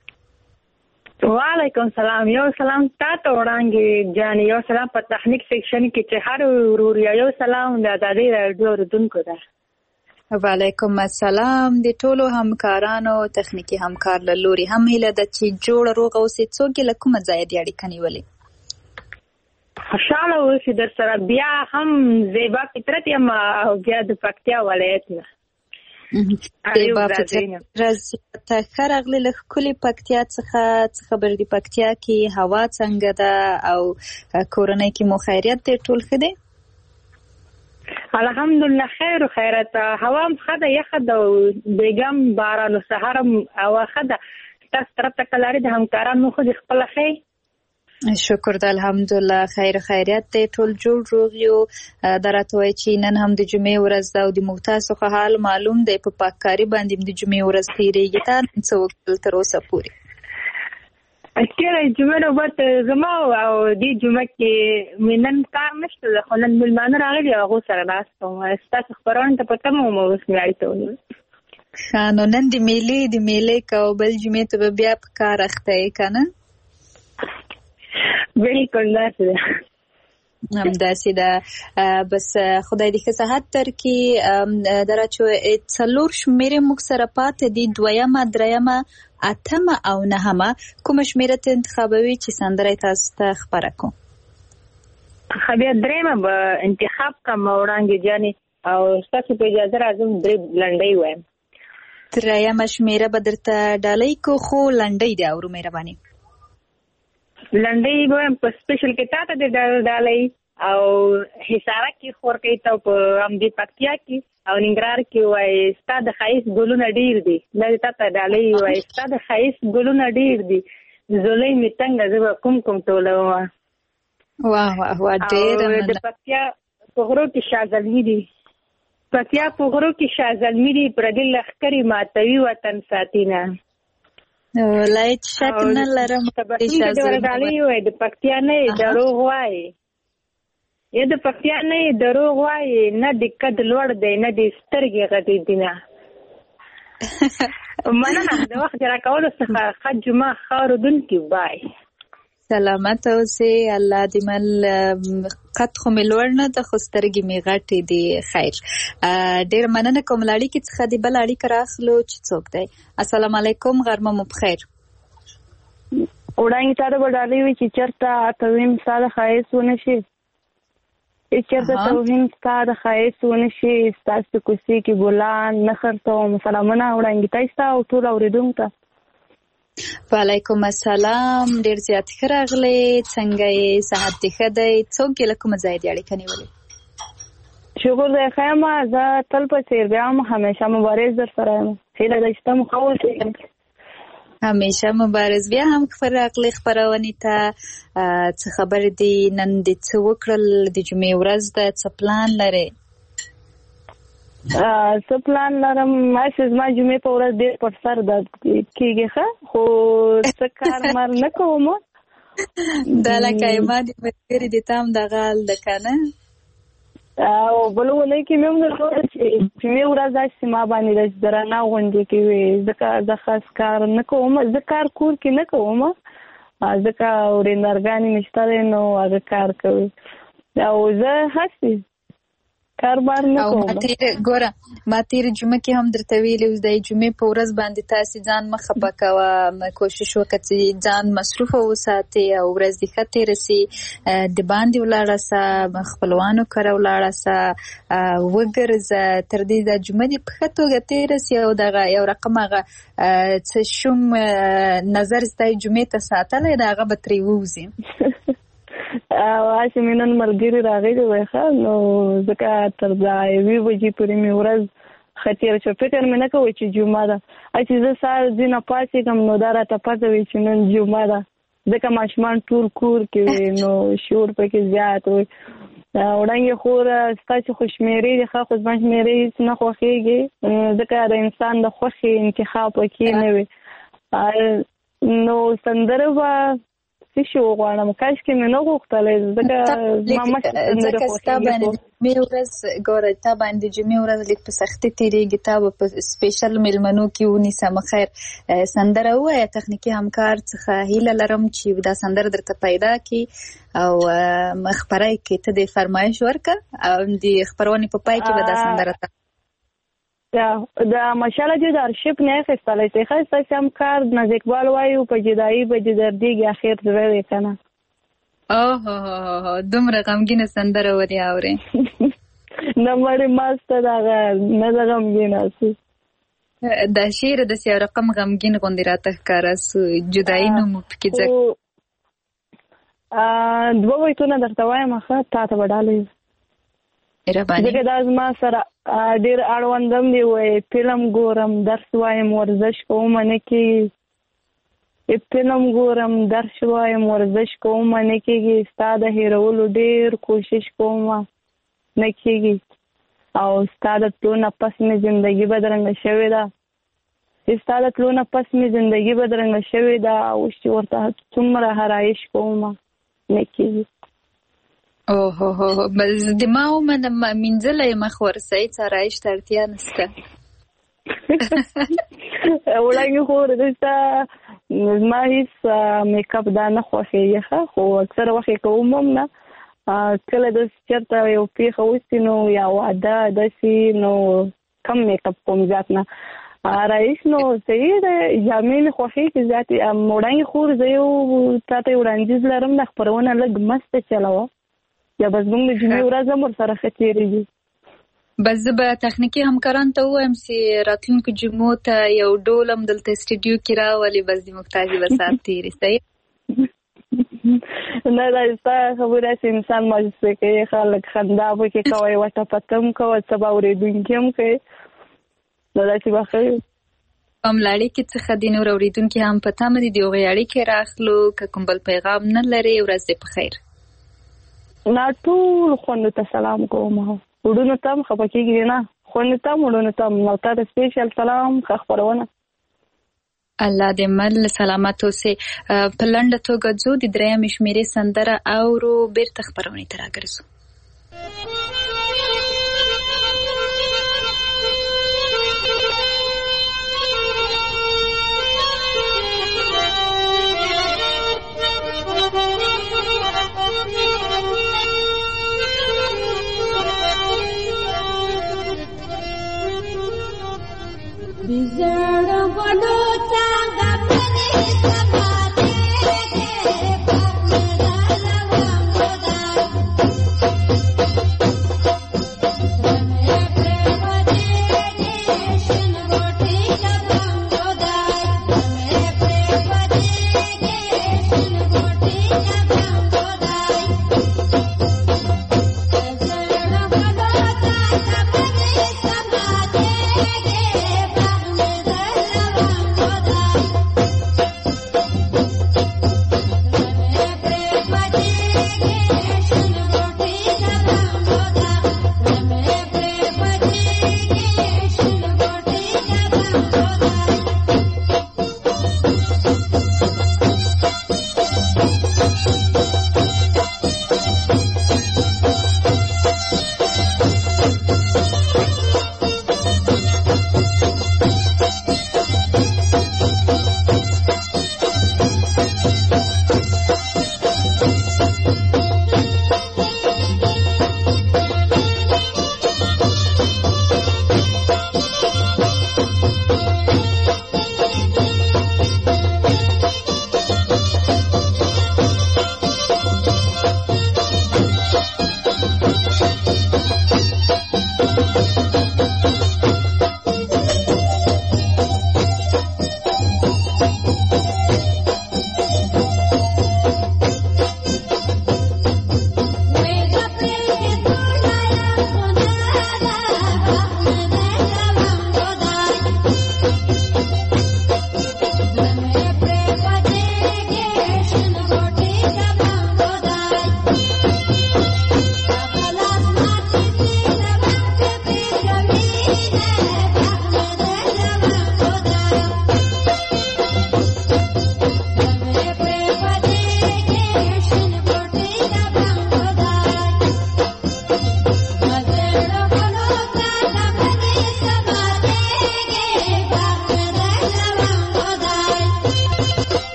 وعلیکم سلام. یو سلام تاسو وړاندې جان، یو سلام په تخنیک سیکشن کې چې هر ورور یو سلام د ازادي رادیو اوریدونکو ده. وعلیکم السلام. د ټولو همکارانو تخنیکی همکار له لوري هم هیله ده چې جوړ روغ اوسئ. څوک له کومه ځایه دې اړیکه نیولې؟ خوشاله اوسئ در سره. بیا هم زیبا فطرت یم او بیا د پکتیا ولایت نه. ته خرغلی له کلی پکتیا څخه څه خبر دی پکتیا کې هوا څنګه ده او کورنۍ کې مو خیریت دی ټول ښه دی؟ الحمدلله خیر و خیرت. هوا هم ښه ده یخه ده بیګم باران و سهار هم هوا ښه ده. تاسو طرف ته که لارې د همکاران مو ښه دي خپله ښه؟ شکر ده الحمدلله خیر خیریت دی ټول جوړ روغ یو. دا راته وایي چې نن هم د جمعې ورځ ده او د موږ تاسو ښه حال معلوم دی په پاککاري باندې د جمعې ورځ تېرېږي. تا نن څه وکړل تر اوسه پورې؟ تېره جمعه نوبت زما او دې جمعه کې مې نن کار نشته ده خو نن مېلمانه راغلي او هغو سره ناست وم. ستاسو خپرونه ته په تمه وم اوس مې اړیکه ونیول. ښه نو نن د میلې د میلې کوه بل جمعې ته به بیا په کار اخته یې که نه؟ بالکل داسې ده همداسې ده. بس خدای دې ښه صحت درکړي. دا چې څلور شمېرې موږ سره پاتې دي دویمه درېیمه اتمه او نهمه کومه شمېره ته انتخابوي چې سندره یې تاسو ته خپره کړو؟ ښه بیا درېیمه به انتخاب کړم وړانګې جانې او ستاسو په اجازه راځم درې لنډۍ وایم. درېیمه شمېره به درته ډالۍ کړو خو لنډۍ دې اورو مهرباني. لنډۍ به وایم په سپیشل کې تا ته د ډالۍ او حصاره کې خورکۍ ته په همدې پکتیا کې او ننګرهار کې وایي ستا د ښایست ګلونه ډېر دي. دا د تا ته ډالۍ وایي ستا د ښایست ګلونه ډېر دي زولۍ مې تنګه زه به کوم کوم ټولومه. واه واه واه ډېره او د پکتیا په غرو کې شاه زلمي دي پکتیا په غرو کې شاه زلمي دي پردي لښکرې ماتوي وطن ساتینه. ولایت شک نه لرم د پکتیا نه دروغ وایي یا د پکتیا نه دروغ وایي نه د قد لوړ دی نه د سترګې غټې دي نه. مننه د وخت راکولو څخه ښه جمعه ښه اورېدونکي بای. سلامت اوسې الله دې مل قد خو مې لوړ نه ده خو سترګې مې غټې دي. خیر ډېره مننه کوم له اړیکې څخه د بل اړیکه راخلو چې څوک دی. السلام علیکم غرمه مو بخیر. وړانګې تا ته به ډالۍ وي چې چېرته توهین ستا د ښایست ونه شي چېرته توهین ستا د ښایست ونه شي ستاسو کوڅې کې ګلان نه خرڅوم. سلامونه وړانګې ته ستا او ټول اورېدونکو ته. وعلیکم السلام ډېر زیات ښه راغلی. څنګه یې صحت دې ښه دی؟ څوک یې له کومه ځایه دې اړیکه نیولې؟ شکر دی ښه یم زه تل په څېر بیا هم همیشه مبارز در سره یم. هیله ده چې ته مو ښه اوسې. همیشه مبارز. بیا هم ښه راغلی خپرونې ته. څه خبرې دي نن دې څه وکړل؟ د جمعې ورځ ده څه پلان لرې؟ څه پلان لرم هسې زما جمعې په ورځ ډېر پر سر درد کېږي ښه خو څه کار مار نه کوم. دا لکه ما دې ملګري دې ته هم دغه حال ده که نه؟ او بله اونۍ کې مې هم درلوده چې جمعې ورځ داسې ما باندې ده چې درنه غونډې کې وې ځکه زه خاص کار نه کوم. زه کار کور کې نه کوم ځکه ورېندارګانې مې شته دی نو هغه کار کوي او زه هسې کار بار نه کوم. او ما تېره ګوره ما تېره جمعه کې هم درته ویلي اوس د جمعې په ورځ باندې تاسې ځان مه خفه کوه. کوشش وکړه چې ځان مصروفه وساتې او ورځ دې ښه تېره سي. د باندې ولاړه سه خپلوانو کره ولاړه سه وګرځه تر دې د جمعه دې په ښه توګه تېره سي او دغه یو رقم هغه څه شوم نظر ستا جمعې ته ساتلی د هغه به ترې ووځي. او هسې مې نن ملګري راغلي وی ښه نو ځکه تر دا یوې بجې پورې مې ورځ ښه تېره شوه. فکر مې نه کوی چې جمعه ده. چې زه سهار ځینه پاڅېږم نو دا راته پته وي چې نن جمعه ده ځکه ماشومان ټول کور کې وي نو شور پکې زیات وي. وړانګې خوره ستا چې خو شمېرې دي ښه خو زما شمېرې هېڅ نه خوښېږي ځکه د انسان د خوښې انتخاب پکې نه وي. نو سندره به څه شي وغواړم کاشکې مې نه غوښتلی ځکه زما مشر سندرې خوښېږي. جمعې ورځ ګوره تا باندې جمعې ورځ لږ په سختي تېرېږي. تا به په سپیشل میلمنو کې ونیسم. خیر سندره ووایه. تخنیکي همکار څخه هیله لرم چې دا سندره درته پیدا کړي او خپره یې کړي. ته دې فرمایش ورکړه او د خپرونې په پای کې به دا سندره ته د مشاله جو د ارشیف نه اخیستلی شي ښه ستاسې هم کار ناز اقبال وایي په جدایي به دې دردېږي اخر زړه دی که نه. اوهو دومره غمګینه سندره ودې اورې؟ نه مړې ماسته دغه نه د غمګینه سي دا شعر د سیو رقم غمګین غوندې راته ښکاره سو جدایي نوم پکې ځکه دوه بیتونه درته وایم ښه تا ته به ډالۍ ځکه دا زما سره ډېر اړوندم دی وایي فلم ګورم درس وایم ورزش کومه نه کېږي فلم ګورم درس وایم ورزش کومه نه کېږي ستا د هېرولو ډېر کوشش کومه نه کېږي او ستا د تلو نه پس مې زندګي بدرنګه شوې ده ستا د تلو نه پس مې زندګي بدرنګه شوې ده اوس چې ورته څومره حرایش کومه نه کېږي اوه هو هو بس د ما ومنم مینځلی مخ ورسئ څرایش ته اړتیا نشته وړاندې خو دلته زما هېڅ میک اپ دا نه خوښېږي ښه خو اکثره وخت یې کوم هم نه کله داسې چېرته یو پېښه وشي نو یا واده داسې نو کم میک اپ کوم زیات نه رایش نو صحیح ده جامې مې خوښېږي زیات وړاندې خور زه یو تا ته یې وړاندیز لرم دا خپرونه لږ مسته چلوه یا بس موږ د جمعې ورځ هم ورسره ښه تېرېږي بس زه به تخنیکي همکارانو ته ووایم چې راتلونکو جمعو ته یو ډول هم دلته اسټوډیو کې راولي بس زموږ تاسې به ساعت تېرې صحیح نه دا ستا خبره چې انسان مایوسه کوي خلک خندا پکې کوئ وټه پته هم کوه څه به اورېدونکي هم کوي نو داسې به ښه وي کوم اړیکې څخه د نور اورېدونکي هم په تمه دي د هغوی اړیکې راخلو که کوم بل پیغام نه لرې ورځ دې په خیر نه ټول خوندو ته سلام کوم وړونو ته هم خفه کېږي نه خوندو ته هم وړونو ته هم نو تا ته سپیشل سلام ښه خپرونه الله دې مل سلامت اوسې په لنډه توګه ځو د درېیمې شمېرې سندره اورو بېرته خپرونې ته راګرځو Bizarre balota gapne sabate ke papna lavangoda rame prevade nation roti lavangoda rame prevade nation roti lavangoda Bizarre balota gapne sabate ke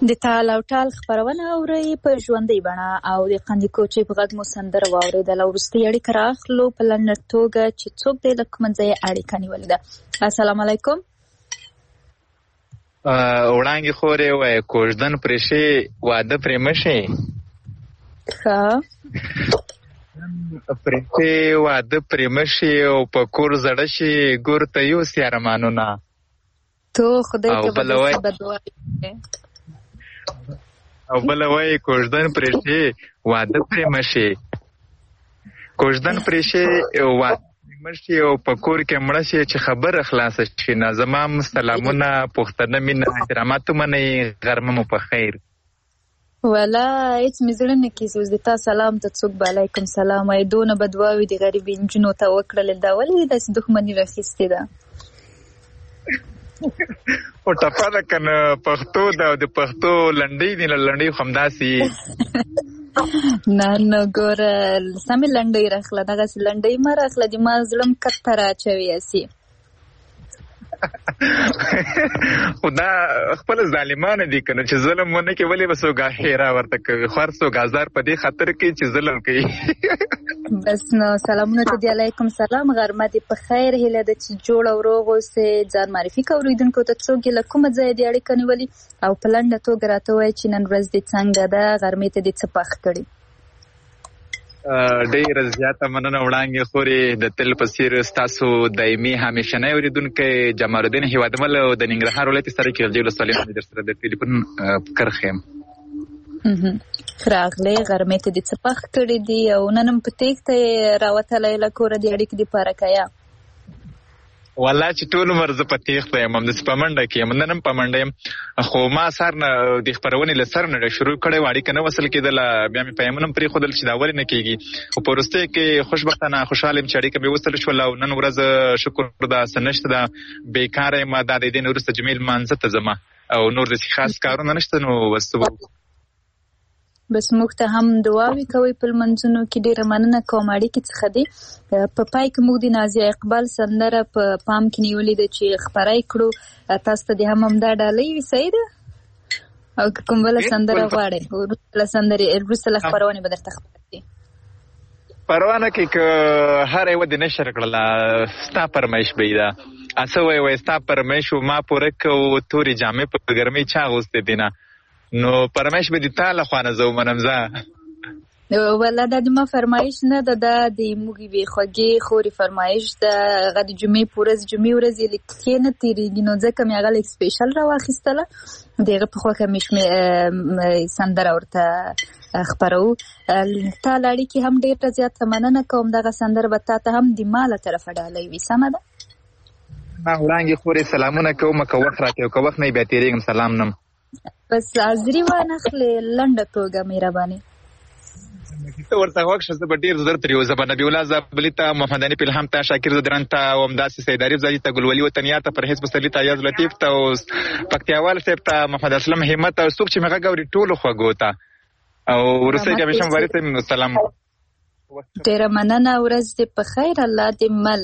د تال او ټال خبرونه اوري په ژوندۍ بڼه او د قندي کوچي په غږ مو سندره واورېدله. وروستۍ اړیکه راخلو په لنډه توګه چې څوک دی له کومه ځایه اړیکه نیولې ده. السلام علیکم. وړانګې خورې وایي کوژدن پرې شي واده پرې مه شي. ښه پرې شي واده پرې مه شي او په کور زړه شي ګور ته یوسي ارمانونه. تو خدای ته به داسې بددعا او بله وایي کوژدن پرې شي واده پرې مه شي. کوژدن پرې شي واده پرې مه شي او په کور کې مړه شي چې خبره خلاصه شي. نازمام سلامونه پښتنه مینه احترامات ومنئ غرمه مو په خیر. ولا هیڅ مې زړه نه کیږي اوس د تا سلام ته څوک به علیکم سلام وایي. دونه بددعاوې د غریبې نجونو ته وکړلې دا ولې داسې دښمني راخیستې ده؟ او ټپه ده که نه پښتو ده او د پښتو لنډۍ دي نو لنډۍ خو همداسې نه نه ګوره سمې لنډۍ راخله دغسې لنډۍ مه راخله د ما زړه م کته رااچوي هسې. خو دا خپل ظالمانه دي که نه چې ظلم ونه کړي ولې به څوک هیره ورته کوي. خور څوک ازار په دې خاطر کوي چې ظلم کوي. بس نو سلامونه ته دی علیکم سلام غرمه دې په خیر. هیله ده چې جوړ او روغ اوسې. ځان معرفي که اورېدونکو ته څوک یې له کومه ځایه دې اړیکه نیولي او په لنډه توګه راته ووایه چې نن ورځ دې څنګه ده غرمې ته دې څه پخ کړي. ډېره زیاته مننه وړانګې خورې د تل په څېر ستاسو دایمي همیشنی اورېدونکی جمال الدین هیوادمل او د ننګرهار ولایت سرکې غلجي ولسوالۍ نه در سره د ټلیفون کرښه یم. راغلی غرمې ته دې څه پخ کړي دي او نن هم په تېښته یې راوتلی له کوره د اړیکې دپاره که یا؟ والله چې ټول عمر زه په تېښته یم همداسې په منډه کې یم. نن هم په منډه یم خو ما سهار نه د خپرونې له سر نه شروع کړی وه اړیکه نه وصل کېدله. بیا مې پیامونه هم پرېښودل چې دا ولې نه کېږي خو په وروستیو کې خوشبختانه خوشحاله یم چې اړیکه مې وصل شوله او نن ورځ شکر ده څه نشته ده بېکاره یم. دا د دې نه وروسته جمعې لمانځه ته ځم او نور داسې خاص کارونه نشته نو بس بس موږ ته هم دعاوې کوئ په لمونځونو کې. ډېره مننه کوم اړیکې څخه دی. په پای کې موږ د نازیه اقبال سندره په پام کې نیولې ده چې خپره یې کړو. تاسو ته دې هم همدا ډالۍ وي صحیح ده او که کوم بله سندره غواړئ وروسته له سندرې وروسته له خپرونې به درته خبر کړي. پروا نه کوي که هر یوه دې نشر کړله ستا فرمایش به یې ده. څه وایي وایي ستا فرمایش و ما پوره که و تورې جامې په ګرمۍ چا اغوستې دي نه نو فرمایش به دې تا له خوا نه زه ومنم زه. والله دا د ما فرمایش نه ده دا د موږ یوې خوږې خورې فرمایش ده. هغه د جمعې په ورځ جمعې ورځ یې له کښې نه تېرېږي نو ځکه مې هغه لږ سپیشل راواخیستله د هغه په خوښه مې سندره ورته خپروو. تا له اړیکې هم ډېره زیاته مننه کوم. دغه سندره به تا ته هم د ما له طرفه ډالۍ وي سمه ده؟ ما وړانګې خورې سلامونه کوم که وخت راکړې او که وخت نه یې بیا تېرېږم سلام نم بس حاضري وانخلې لنډه توګه مهرباني. ته ورته غوږ شه زه به ډېر زر ترې زه به نبي الله زابلي ته محمد حنیف الهام ته شاکر زدران ته او همداسې سید عارف زادي ته ګلولي وطنیا ته پرهیز پسرلي ته ایاز لطیف ته او پکتیاوال صاحب ته محمد اسلم همت او څوک چې مې غږ اوري ټولو خوږو ته او وروستی کې همیشه مبارک صاحب سلام. ډېره مننه ورځ دې په خیر الله دې مل.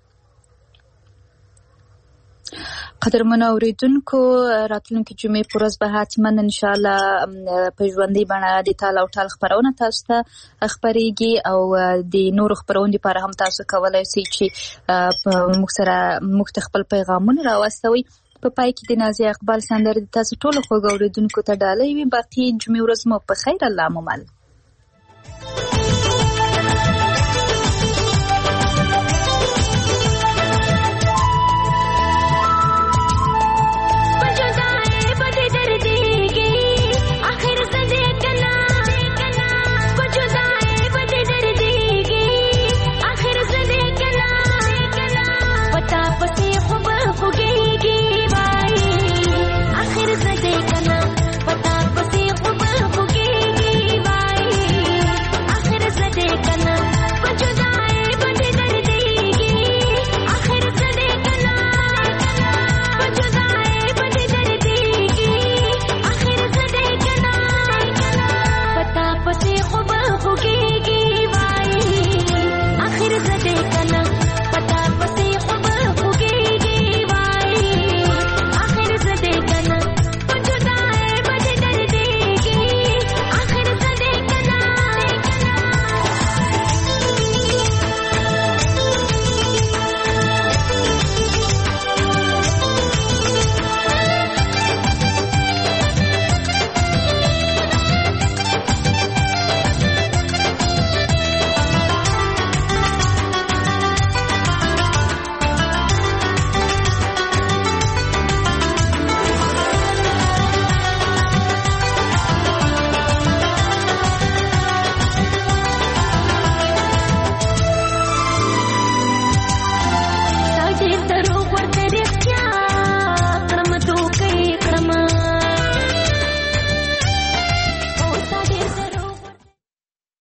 قدرمنو اورېدونکو راتلونکي جمعې په ورځ به حتما انشاءالله په ژوندۍ بڼه د تال او ټال خپرونه تاسو ته خپرېږي او د نورو خپرونو لپاره هم تاسو کولی شئ چې موږ سره موږ ته خپل پیغامونه راواستوئ. په پای کې د نازیه اقبال سندره د تاسو ټولو خوږو اورېدونکو ته ډالۍ وي. باقي جمعې ورځ مو په خیر الله مو مل.